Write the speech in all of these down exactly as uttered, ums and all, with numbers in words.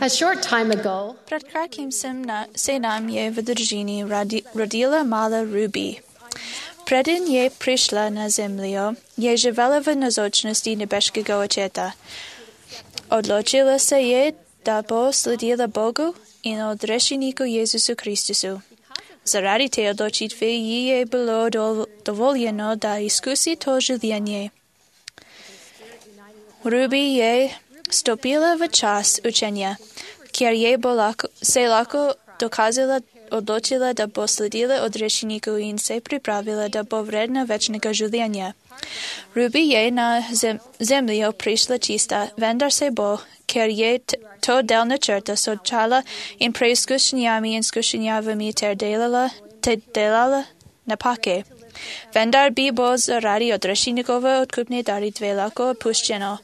A short time ago, Przed krótkim se nam je w Virginii rodila mala Ruby. Predin je prišla na zemlju, je živela v nazočnosti nebeškega očeta. Odločila se je, da bo sledila Bogu in odrešeniku Jezusu Kristusu. Zaradi te odločitve ji je bilo dovoljeno, da izkusi to življenje. Ruby je stopila v čas učenja, kjer je lako, se lahko dokazala, odločila, da bo sledila odrešeniku in se pripravila, da bo vredna večnega življenja. Ruby je na zem, zemljo prišla čista, vendar se bo, ker je to del načrta, sočala in preizkušnjami in skušnjavami ter delala, te delala napake. Vendar bi bo zaradi odrešenikove odkupne daritve lahko opuščeno.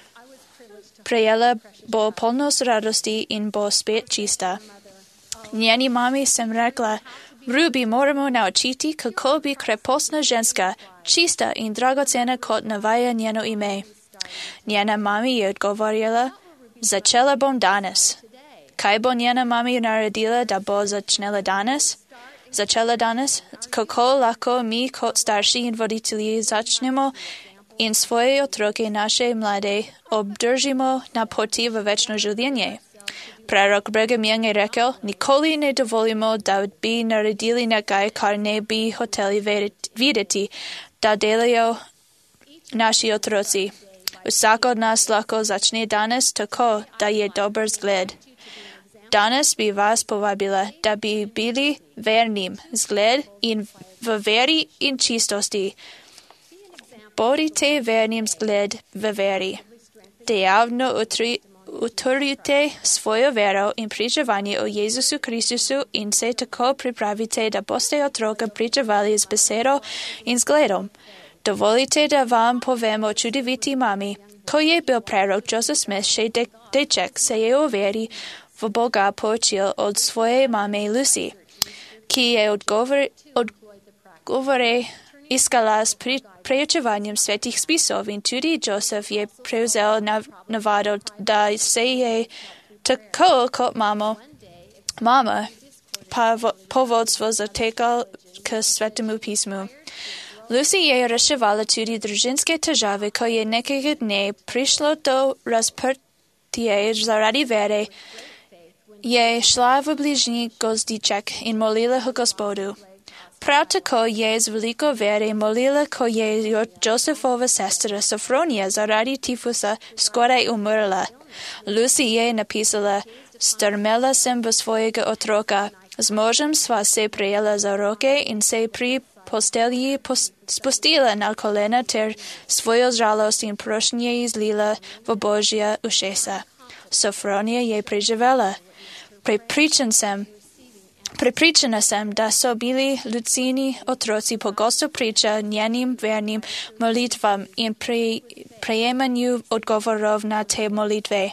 Prejela bo polnost radosti in bo spet čista. Njeni mami sem rekla, Ruby moramo naučiti, kako bi krepostna ženska, čista in dragocena kot navaja njeno ime. Njena mami je odgovorila, začela bom danes. Kaj bo njena mami naredila, da bo začnela danes? Začela danes? Kako lahko mi kot starši in voditelji začnemo in svoje otroke naše mlade obdržimo na poti v večno življenje? Prorok Brigham Young je rekel, nikoli ne dovolimo, da bi naredili nekaj, kar ne bi hoteli videti, da delajo naši otroci. Vsak od nas lahko začne danes tako, da je dober zgled. Danes bi vas povabila, da bi bili vernim zgled in v veri in čistosti. Bodite vernim zgled v veri. Dejavno utri utrjujte svojo vero in pričevanje o Jezusu Kristusu in se tako pripravite, da boste otroka pričevali z besedo in zgledom. Dovolite, da vam povem o čudoviti mami. Ko je bil prerok Joseph Smith še de deček, se je o veri v Boga poučil od svoje mame Lucy, ki je odgovore, odgovore iskala s pri, preučevanjem svetih spisov in tudi Joseph je prevzel nav, navado, da se je tako kot mamo, mama pa vo, povodstvo zatekal k svetemu pismu. Lucy je reševala tudi družinske težave, ko je nekega dne prišlo do razprtije zaradi vere, je šla v bližnji gozdiček in molila ho Gospodu. Prav tako je z veliko vere molila, ko je Josephova sestra Sofronija zaradi tifusa skoraj umrla. Lucy je napisala, strmela sem v svojega otroka, z možem sva se prijela za roke in se pri postelji spustila na kolena ter svojo žalost in prošnje izlila v Božja ušesa. Sofronija je preživela. Prepričan sem, Prepričana sem, da so bili Lucini otroci pogosto priča njenim vernim molitvam in pre, prejemanju odgovorov na te molitve.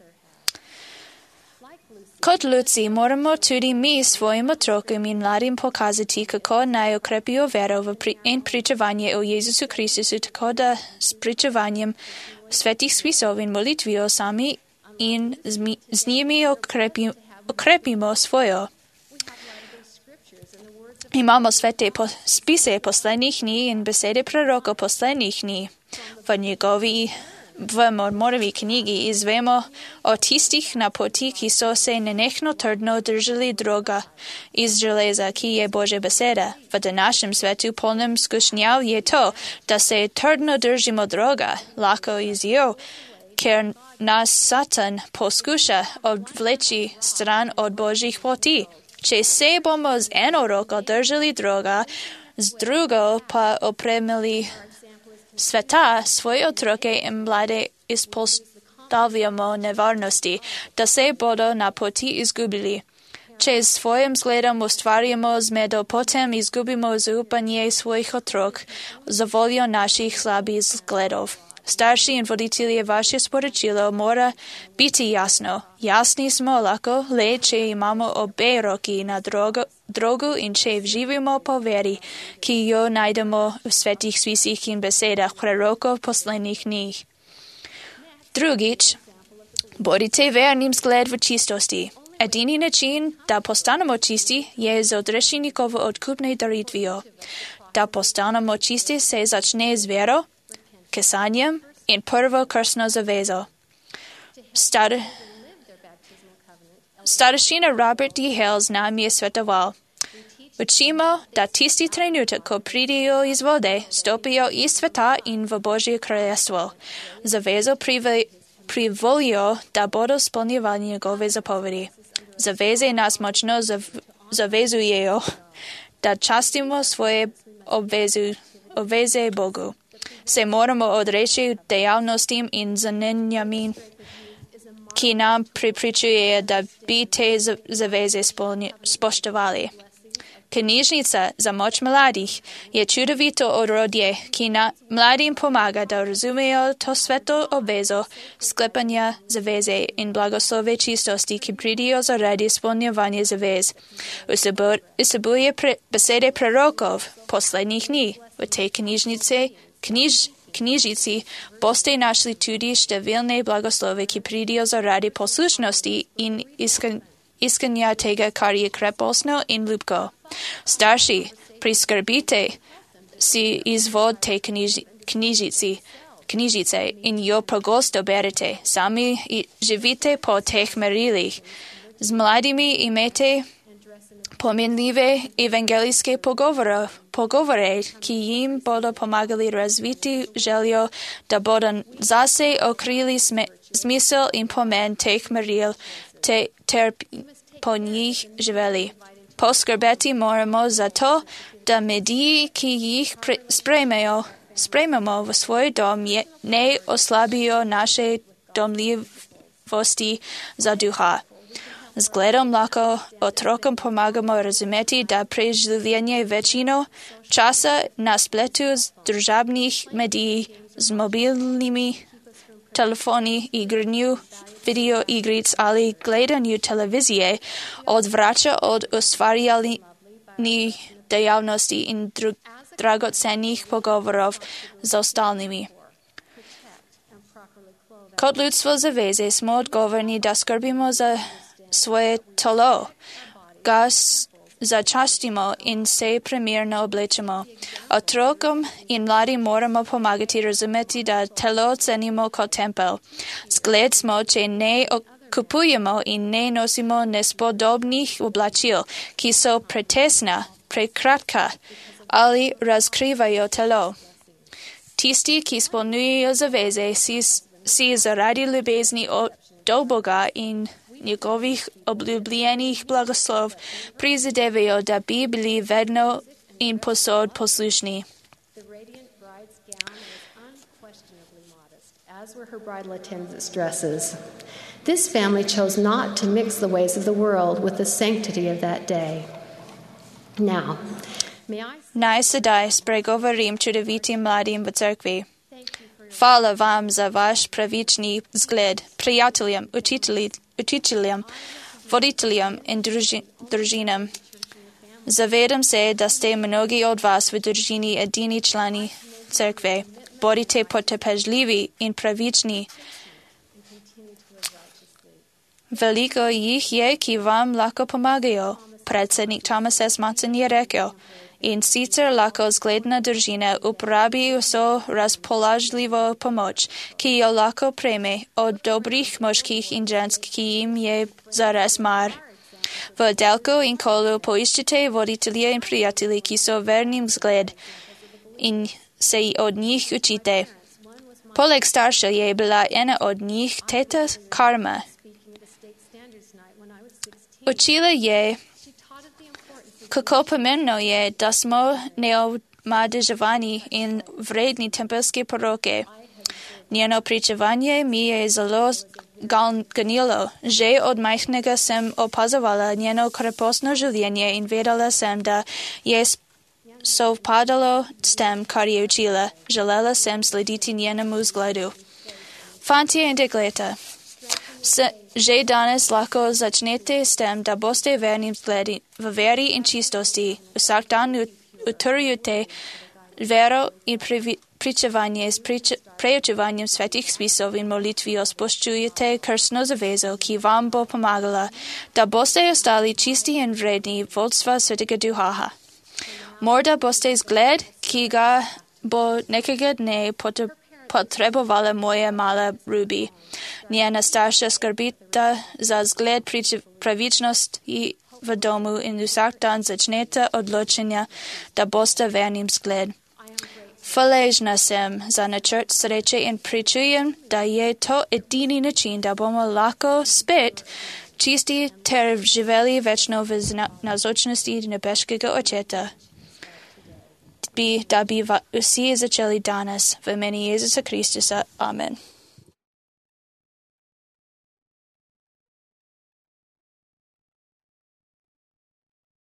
Kot Luci moramo tudi mi svojim otrokom in mladim pokazati, kako naj okrepijo vero v pri, in pričevanje o Jezusu Kristusu, tako da s pričevanjem svetih spisov in molitvijo sami in z, mi, z njimi okrepi, okrepimo svojo. Imamo svete po, spise poslednjih dni in besede proroka poslednjih dni. V njegovi, v Mormonovi knjigi izvemo o tistih na poti, ki so se nenehno trdno držali droga iz železa, ki je Božja beseda. V današnjem svetu polnem skušnjav je to, da se trdno držimo droga, lahko izjiv, ker nas Satan poskuša odvleči stran od Božjih poti. Če se bomo z eno roko držali droga, z drugo pa opremili sveta, svoje otroke in mlade izpostavljamo nevarnosti, da se bodo na poti izgubili. Če s svojim zgledom ustvarjamo zmedo, potem izgubimo zaupanje svojih otrok za voljo naših slabih zgledov. Starši in voditelji, vaše sporočilo mora biti jasno. Jasni smo lahko le, če imamo obe roki na drogo, drogu in če živimo po veri, ki jo najdemo v svetih spisih in besedah prorokov poslednjih dni. Drugič, Bodite vernim vzgled v čistosti. Едини начин да постанемо чисти е за odrešeniково откупне даритвио. Да постанемо чисти се зачне с веро, касанием и първо кръстно завезо. Стар... Старшина Робърт Д. Хейлс нам е световал. Учимо да тисти тренутък, ко придио из воде, стопио из света ин в Божие кралество. Завезо приве... приволио да бодо сполнивани негове заповеди. Завезе нас мощно зав... завезуео да частимо своje обвезу... обвезе Богу. Се морамо отречи деявностим и занениями, ки нам припричуе да би те завезе спощавали. Книжница за моч младих е чудовито оrodje, ки на младим помага да разумео то свето обвезо, склепания завезе и благослове чистости, ки придио заради изпълняване завез. Усъбуе беседе пророков последних дни. В те книжнице, книж, книжици босте нашли туди щавилне благослове, ки придио заради послушности и искан Искания тега карие крепостно in любко. Старши, прискърбите си извод те книжици, книжице, in jo погосто берете, сами и живите по тех мерилих. С младими имете поминливе евангелийske поговори, поговори, ки им бодо помагали развити желio да бодо засе окрили смисъл и помен тех мерил, те терп по них живели. Поскърбети морамо за то, да медии, ки их спремео, спремемо в свой дом, не ослабио наше домливости за духа. С гледом лако отрокам помагамо разумети да преживление вечино часа на сплету с дружабних медии, с мобилними телефони, игрню, видеоигриц, али гледанju телевизije odvraća od ostvarjali dejavnosti i dragocenih pogovorov s ostalimi. Kot ljudstvo zaveze smo odgovorni da skrbimo za svoje telo, ga začastimo in se primerno oblečemo. Otrokom in mladim moramo pomagati razumeti da telo cenimo kot tempel. Zgled smo, če ne kupujemo in ne nosimo nespodobnih oblačil, ki so pretesna, prekratka ali razkrivajo telo. Tisti, ki spolnjujejo zaveze, si, si zaradi ljubezni do Boga in njegovih obljubljenih blagoslov prizadevajo, da bi bili vedno in posod poslušni. As were her bridal attendants' dresses. This family chose not to mix the ways of the world with the sanctity of that day. Now, may I... Naj sedaj spregovorim čudovitim mladim v cerkvi. Hvala vam za vaš pravični zgled, prijateljem, učitelji, učiteljem, voditeljem in druži, družinam. Zavedam se, da ste mnogi od vas v družini edini člani cerkve. Bodite potrpežljivi in pravični. Veliko jih je, ki vam lahko pomagajo. Predsednik Thomas S. Monson je rekel, in sicer lahko zgledna družina uporabi vso razpoložljivo pomoč, ki jo lahko prejme od dobrih moških in žensk, ki jim je zares mar. V oddelku in kolu poiščite voditelje in prijatelji, ki so vernim zgled in se od njih učite. Poleg starša je bila ena od njih teta Karma. Učila je, kako pomembno je, da smo neomadeževani in vredni tempelske poroke. Njeno pričevanje mi je zelo ganilo. Že od majhnega sem opazovala njeno krepostno življenje in vedela sem, da je sovpadalo s tem, kar je učila. Želela sem slediti njenemu zgledu. Fantje in dekleta, se, že danes lahko začnete s tem, da boste verni zgledi v veri in čistosti. Vsak dan utrjujte vero in pričevanje s preучеванием светих списов in молитвio спощуете крстно завезу, ки вам бо помагала, да босте остали чисти и вредни водства Светega Духа. Морда босте сглед, ки га бо некога дне потребовала моя мала Руби. Njena starša skrbita za zgled pravičnosti v domu in vsak dan začnete odločenja, da boste vernim zgled. Hvaležna sem za načrt sreče in pričujem, da je to edini način, da bomo lahko spet čisti ter živeli večno v nazočnosti nebeškega Očeta. Bi, da bi vsi začeli danes v imeni Jezusa Kristusa. Amen.